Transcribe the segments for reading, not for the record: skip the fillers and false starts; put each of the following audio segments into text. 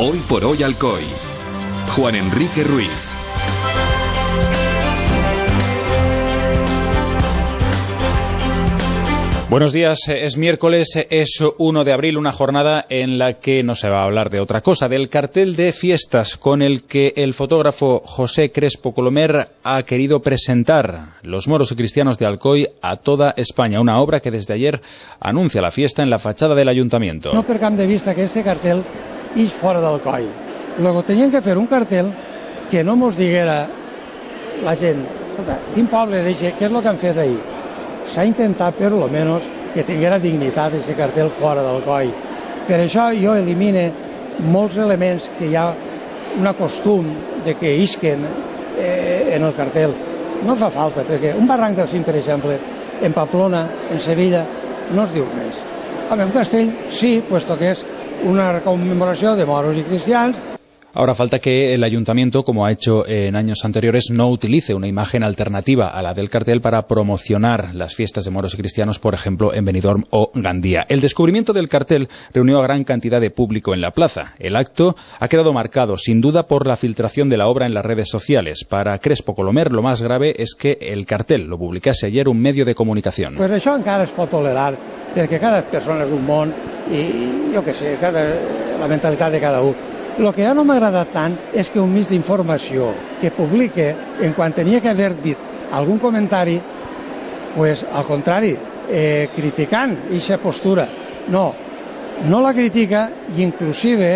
Hoy por hoy Alcoy. Juan Enrique Ruiz. Buenos días, es miércoles, es 1 de abril, una jornada en la que no se va a hablar de otra cosa, del cartel de fiestas con el que el fotógrafo José Crespo Colomer ha querido presentar los moros y cristianos de Alcoy a toda España, una obra que desde ayer anuncia la fiesta en la fachada del ayuntamiento. No perdem de vista que este cartel és fora d'Alcoy. Luego tenían que fer un cartel que no mos diguera la gent, quin poble és aquest, què és el que han fet ahir? S'ha intentat, per lo menos, que tinguera dignitat aquest cartel fora d'Alcoy. Per això jo elimine molts elements que hi ha un costum de que isquen en el cartel. No fa falta, perquè un barranc del Cim, per exemple, en Pamplona, en Sevilla, no es diu res. Home, un castell, sí, puesto que és una conmemoració de moros i cristians. Ahora falta que el ayuntamiento, como ha hecho en años anteriores, no utilice una imagen alternativa a la del cartel para promocionar las fiestas de moros y cristianos, por ejemplo, en Benidorm o Gandía. El descubrimiento del cartel reunió a gran cantidad de público en la plaza. El acto ha quedado marcado, sin duda, por la filtración de la obra en las redes sociales. Para Crespo Colomer, lo más grave es que el cartel lo publicase ayer un medio de comunicación. Pues això encara es pot tolerar, perquè cada persona és un món i, jo què sé, la mentalitat de cada un. El que ja no m'ha agradat tant és que un mig d'informació que publique, en quan tenia que haver dit algun comentari, pues, al contrari, criticant aquesta postura. No la critica i inclusive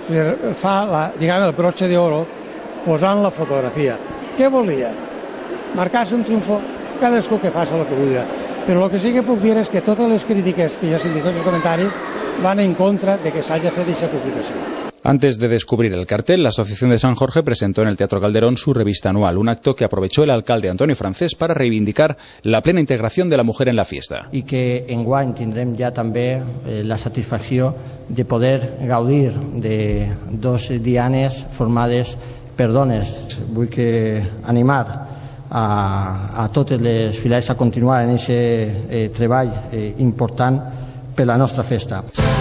fa el broche d'oro posant la fotografia. Què volia? Marcar-se un triomfo? Cadascú que faci el que vulgui. Però el que sí que puc dir és que totes les crítiques que jo he sentit, tots els comentaris, van en contra de que s'hagi fet aquesta publicació. Antes de descubrir el cartel, la Asociación de San Jorge presentó en el Teatro Calderón su revista anual, un acto que aprovechó el alcalde Antonio Francés para reivindicar la plena integración de la mujer en la fiesta. I que enguany tindrem ja també la satisfacció de poder gaudir de dos dianes formades per dones. Vull que animar a totes les filles a continuar en aquest treball important per la nostra festa.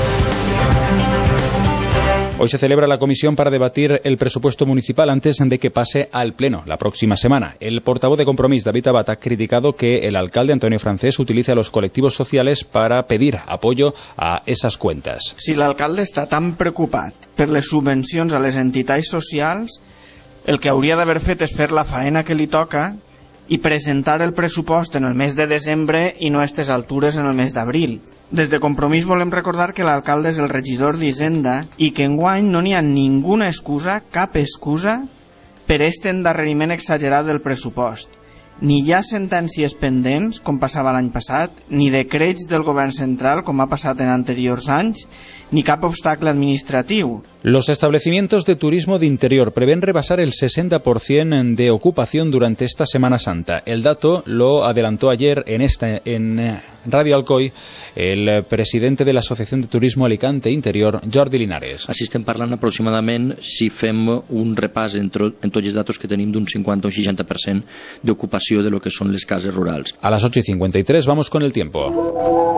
Hoy se celebra la comisión para debatir el presupuesto municipal antes de que pase al Pleno la próxima semana. El portavoz de Compromís, David Abad, ha criticado que el alcalde Antonio Francés utilice a los colectivos sociales para pedir apoyo a esas cuentas. Si l'alcalde està tan preocupat per les subvencions a les entitats socials, el que hauria d'haver fet és fer la faena que li toca i presentar el pressupost en el mes de desembre i no a aquestes altures en el mes d'abril. Des de Compromís volem recordar que l'alcalde és el regidor d'Hisenda i que enguany no n'hi ha ninguna excusa, cap excusa, per este endarreriment exagerat del pressupost. Ni hi ha sentències pendents, com passava l'any passat, ni decrets del govern central, com ha passat en anteriors anys, ni cap obstacle administratiu. Los establecimientos de turismo de interior prevén rebasar el 60% de ocupación durante esta Semana Santa. El dato lo adelantó ayer en Radio Alcoy el presidente de la Asociación de Turismo Alicante Interior, Jordi Linares. Així estem parlant aproximadament, si fem un repàs en tots els datos que tenim, d'un 50 o 60% d'ocupació de lo que son les cases rurals. A las 8:53 vamos con el tiempo.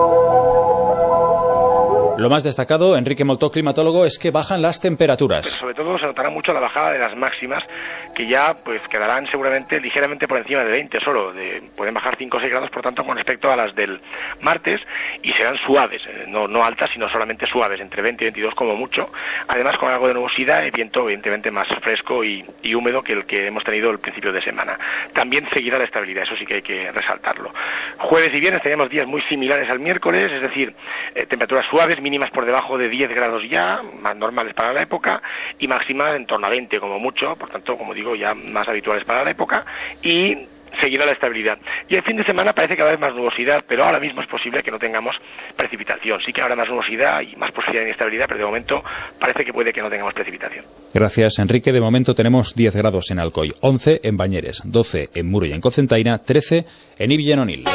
Lo más destacado, Enrique Moltó, climatólogo, es que bajan las temperaturas. Pero sobre todo se notará mucho la bajada de las máximas, que ya pues quedarán seguramente ligeramente por encima de 20 solo. Pueden bajar 5 o 6 grados, por tanto, con respecto a las del martes, y serán suaves, no altas, sino solamente suaves, entre 20 y 22 como mucho. Además, con algo de nubosidad y viento evidentemente más fresco y húmedo que el que hemos tenido el principio de semana. También seguirá la estabilidad, eso sí que hay que resaltarlo. Jueves y viernes tenemos días muy similares al miércoles, es decir, temperaturas suaves, mínimas por debajo de 10 grados ya, más normales para la época, y máximas en torno a 20 como mucho, por tanto, como digo, ya más habituales para la época, y seguirá la estabilidad. Y el fin de semana parece que va a haber más nubosidad, pero ahora mismo es posible que no tengamos precipitación. Sí que habrá más nubosidad y más posibilidad de inestabilidad, pero de momento parece que puede que no tengamos precipitación. Gracias, Enrique. De momento tenemos 10 grados en Alcoy, 11 en Bañeres, 12 en Muro y en Cocentaina, 13 en Ibi y en Onil.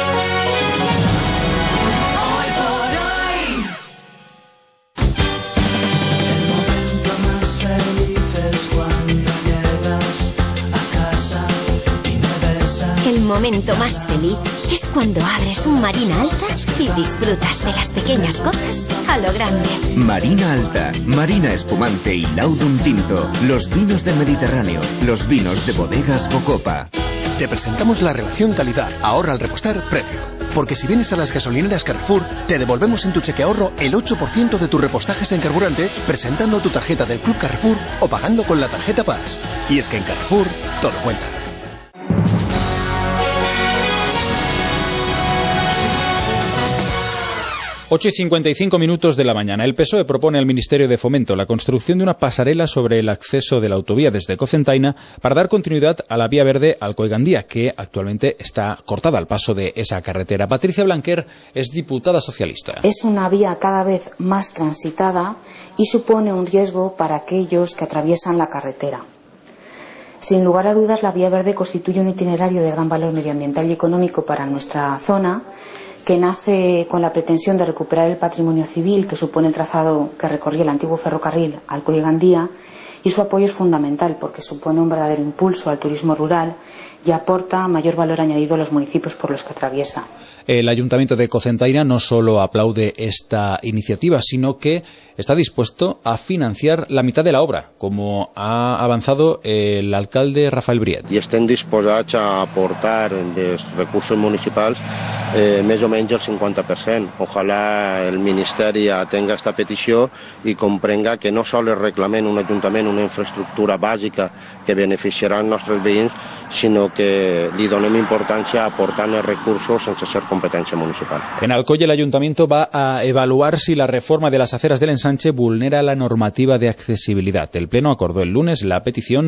El momento más feliz es cuando abres un Marina Alta y disfrutas de las pequeñas cosas. a lo grande. Marina Alta, Marina Espumante y Laudum Tinto. Los vinos del Mediterráneo. Los vinos de Bodegas Bocopa. Te presentamos la relación calidad. Ahorra al repostar, precio. Porque si vienes a las gasolineras Carrefour, te devolvemos en tu cheque ahorro el 8% de tus repostajes en carburante presentando tu tarjeta del Club Carrefour o pagando con la tarjeta Pass. Y es que en Carrefour todo cuenta. Ocho y 55 minutos de la mañana. El PSOE propone al Ministerio de Fomento la construcción de una pasarela sobre el acceso de la autovía desde Cocentaina para dar continuidad a la vía verde Alcoy-Gandía, que actualmente está cortada al paso de esa carretera. Patricia Blanquer es diputada socialista. Es una vía cada vez más transitada y supone un riesgo para aquellos que atraviesan la carretera. Sin lugar a dudas, la vía verde constituye un itinerario de gran valor medioambiental y económico para nuestra zona, que nace con la pretensión de recuperar el patrimonio civil que supone el trazado que recorría el antiguo ferrocarril Alcoy-Gandía, y su apoyo es fundamental porque supone un verdadero impulso al turismo rural y aporta mayor valor añadido a los municipios por los que atraviesa. El Ayuntamiento de Cocentaina no solo aplaude esta iniciativa, sino que está dispuesto a financiar la mitad de la obra, como ha avanzado el alcalde Rafael Briet. I estem disposats a aportar dels recursos municipals més o menys el 50%. Ojalà el Ministeri atenga esta petició i comprenga que no sols reclamem un ajuntament una infraestructura bàsica que beneficiarà els nostres veïns, sinó que li donem importància a aportar els recursos sense ser competència municipal. En Alcoy el Ayuntamiento va a evaluar si la reforma de las aceras del ensanche vulnera la normativa de accesibilidad. El Pleno acordó el lunes la petición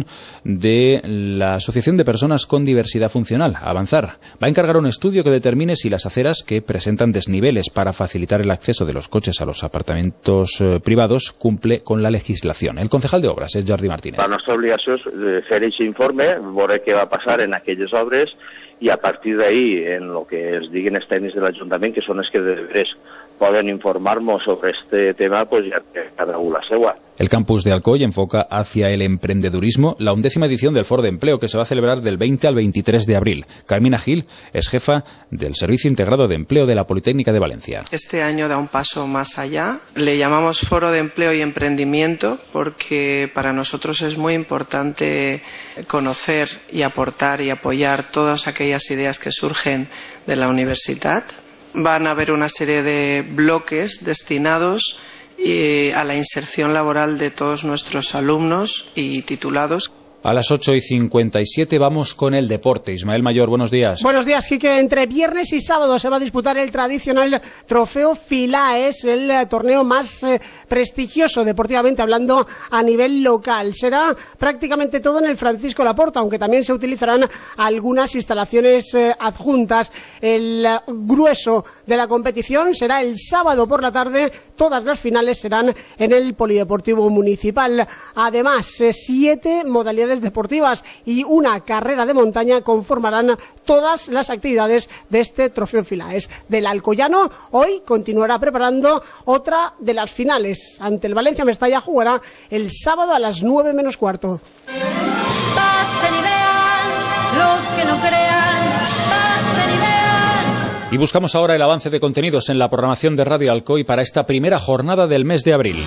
de la Asociación de Personas con Diversidad Funcional, Avanzar. Va a encargar un estudio que determine si las aceras que presentan desniveles para facilitar el acceso de los coches a los apartamentos privados cumple con la legislación. El concejal de Obras es Jordi Martínez. La nostra obligació és fer aquest informe, veure què va passar en aquelles obres i a partir d'ahí, en el que es diguin els tècnics de l'Ajuntament, que són els que després poden informar-nos sobre este tema, pues ya cada uno la seua. El campus de Alcoy enfoca hacia el emprendedurismo la 11ª edición del Foro de Empleo, que se va a celebrar del 20 al 23 de abril. Carmina Gil es jefa del Servicio Integrado de Empleo de la Politécnica de Valencia. Este año da un paso más allá. Le llamamos Foro de Empleo y Emprendimiento porque para nosotros es muy importante conocer y aportar y apoyar todas aquellas ideas que surgen de la universidad. Van a haber una serie de bloques destinados a la inserción laboral de todos nuestros alumnos y titulados. A las 8:57 vamos con el deporte. Ismael Mayor, buenos días. Buenos días, Quique. Entre viernes y sábado se va a disputar el tradicional Trofeo Filaes, el torneo más prestigioso deportivamente hablando a nivel local. Será prácticamente todo en el Francisco Laporta, aunque también se utilizarán algunas instalaciones adjuntas. El grueso de la competición será el sábado por la tarde. Todas las finales serán en el Polideportivo Municipal. Además, 7 modalidades deportivas y una carrera de montaña conformarán todas las actividades de este Trofeo Filaes. Del Alcoyano hoy continuará preparando otra de las finales. Ante el Valencia Mestalla jugará el sábado a las 9 menos cuarto. Pasen y vean los que no crean, pasen y vean. Y buscamos ahora el avance de contenidos en la programación de Radio Alcoy para esta primera jornada del mes de abril.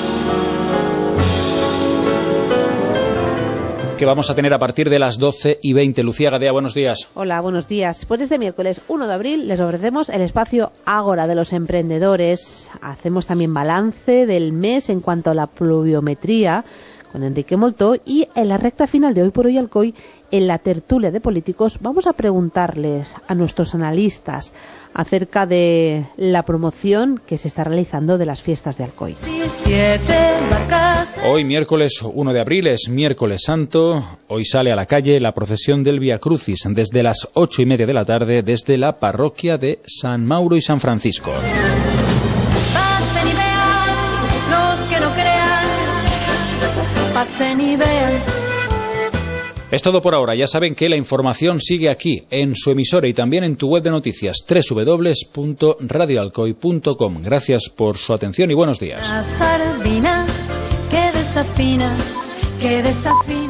Que vamos a tener a partir de las 12:20. Lucía Gadea, buenos días. Hola, buenos días. Pues este miércoles 1 de abril les ofrecemos el espacio Ágora de los emprendedores. Hacemos también balance del mes en cuanto a la pluviometría con Enrique Moltó, y en la recta final de Hoy por Hoy Alcoy, en la tertulia de políticos, vamos a preguntarles a nuestros analistas acerca de la promoción que se está realizando de las fiestas de Alcoy. Hoy, miércoles 1 de abril, es miércoles santo. Hoy sale a la calle la procesión del Vía Crucis desde las 8:30 de la tarde desde la parroquia de San Mauro y San Francisco. Pasen y vean los que no crean, pasen y vean. Es todo por ahora. Ya saben que la información sigue aquí, en su emisora y también en tu web de noticias, www.radioalcoy.com. Gracias por su atención y buenos días. La sardina que desafina, que desafina.